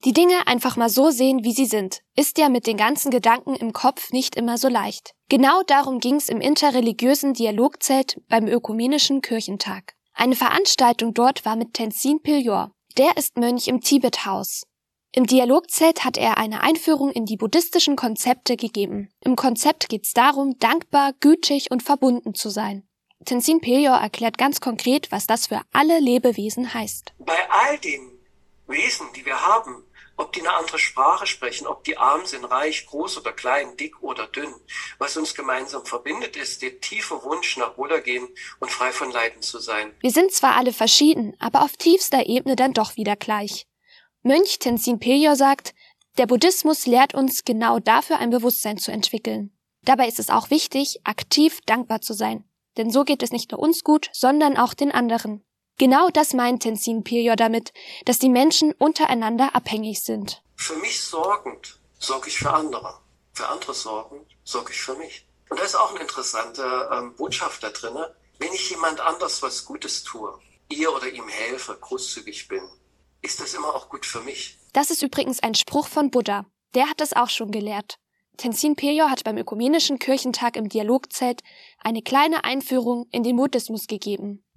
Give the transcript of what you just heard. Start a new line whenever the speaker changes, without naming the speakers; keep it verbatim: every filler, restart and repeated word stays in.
Die Dinge einfach mal so sehen, wie sie sind, ist ja mit den ganzen Gedanken im Kopf nicht immer so leicht. Genau darum ging's im interreligiösen Dialogzelt beim Ökumenischen Kirchentag. Eine Veranstaltung dort war mit Tenzin Pilyor. Der ist Mönch im Tibet-Haus. Im Dialogzelt hat er eine Einführung in die buddhistischen Konzepte gegeben. Im Konzept geht's darum, dankbar, gütig und verbunden zu sein. Tenzin Pilyor erklärt ganz konkret, was das für alle Lebewesen heißt.
Bei all den Wesen, die wir haben, ob die eine andere Sprache sprechen, ob die arm sind, reich, groß oder klein, dick oder dünn, was uns gemeinsam verbindet, ist der tiefe Wunsch nach Wohlergehen und frei von Leiden zu sein.
Wir sind zwar alle verschieden, aber auf tiefster Ebene dann doch wieder gleich. Mönch Tenzin Pilyor sagt, der Buddhismus lehrt uns, genau dafür ein Bewusstsein zu entwickeln. Dabei ist es auch wichtig, aktiv dankbar zu sein. Denn so geht es nicht nur uns gut, sondern auch den anderen. Genau das meint Tenzin Pilyor damit, dass die Menschen untereinander abhängig sind.
Für mich sorgend sorge ich für andere. Für andere sorgend sorge ich für mich. Und da ist auch eine interessante ähm, Botschaft da drin. Wenn ich jemand anders was Gutes tue, ihr oder ihm helfe, großzügig bin, ist das immer auch gut für mich.
Das ist übrigens ein Spruch von Buddha. Der hat es auch schon gelehrt. Tenzin Pilyor hat beim Ökumenischen Kirchentag im Dialogzelt eine kleine Einführung in den Buddhismus gegeben.